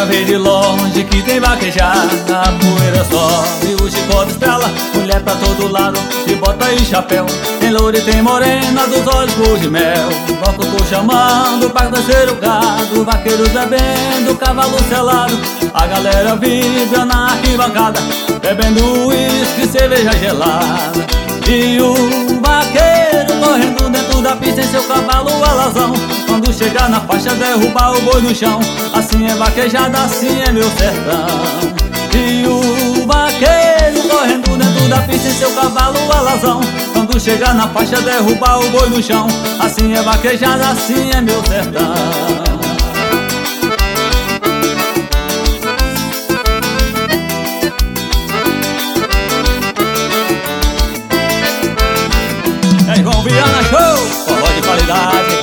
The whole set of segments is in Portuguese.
ver de longe que tem vaquejada, a poeira sobe, o chicote estrala, mulher pra todo lado, de bota e chapéu. Tem loura e tem morena, dos olhos cor de mel. Bloco tô chamando pra descer o gado, vaqueiros bebendo, cavalo selado. A galera vibra na arquibancada, bebendo uísque, cerveja gelada. E o vaqueiro correndo dentro da pista em seu cavalo alazão. Quando chegar na faixa derrubar o boi no chão. Assim é vaquejada, assim é meu sertão. E o vaqueiro correndo dentro da pista em seu cavalo alazão. Quando chegar na faixa derrubar o boi no chão. Assim é vaquejada, assim é meu sertão. João Viana Show, forró de qualidade.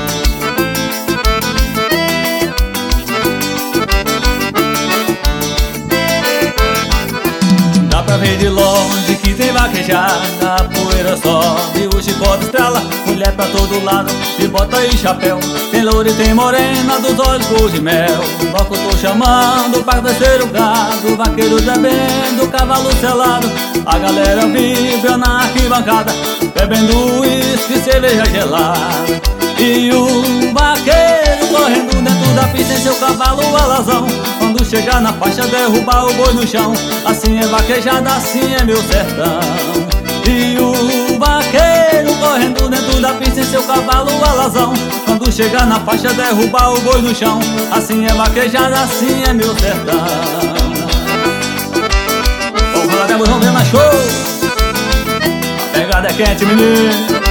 Dá pra ver de longe que tem vaquejada, a poeira sobe, o chicote estrala, mulher pra todo lado, de bota e chapéu. Tem loura e tem morena, dos olhos cor de mel. Bloco tô chamando pra descer o gado, vaqueiros bebendo, cavalo selado. A galera vibra na arquibancada, bebendo uísque, cerveja gelada. E o vaqueiro correndo dentro da pista em seu cavalo alazão. Quando chegar na faixa derrubar o boi no chão. Assim é vaquejada, assim é meu sertão. E o vaqueiro correndo dentro da pista em seu cavalo alazão. Quando chegar na faixa derrubar o boi no chão. Assim é vaquejada, assim é meu sertão. Vamos lá, João Viana Show. A pegada é quente, menino.